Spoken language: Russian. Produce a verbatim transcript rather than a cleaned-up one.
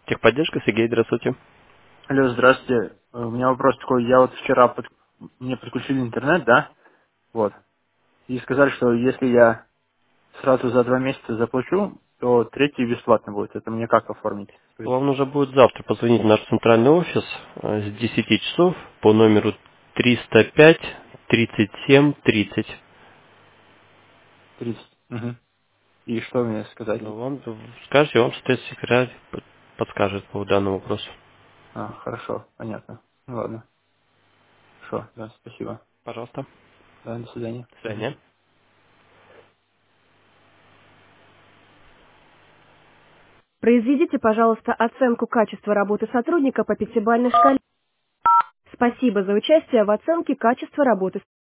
Техподдержка, Сергей, здравствуйте. Алло, здравствуйте. Э, У меня вопрос такой. Я вот вчера под... мне подключили интернет, да? Вот. И сказали, что если я сразу за два месяца заплачу, то третий бесплатно будет. Это мне как оформить? Скажите. Вам нужно будет завтра позвонить в наш центральный офис э, с десяти часов по номеру триста пять тридцать семь тридцать. тридцать. Мгм. И что мне сказать? Ну, вам скажете, вам соответственно секретарь п- подскажет по данному вопросу. А, хорошо, понятно. Ну ладно. Хорошо, да, спасибо. Пожалуйста. Да, до свидания. До Мгм. свидания. Произведите, пожалуйста, оценку качества работы сотрудника по пятибалльной шкале. Спасибо за участие в оценке качества работы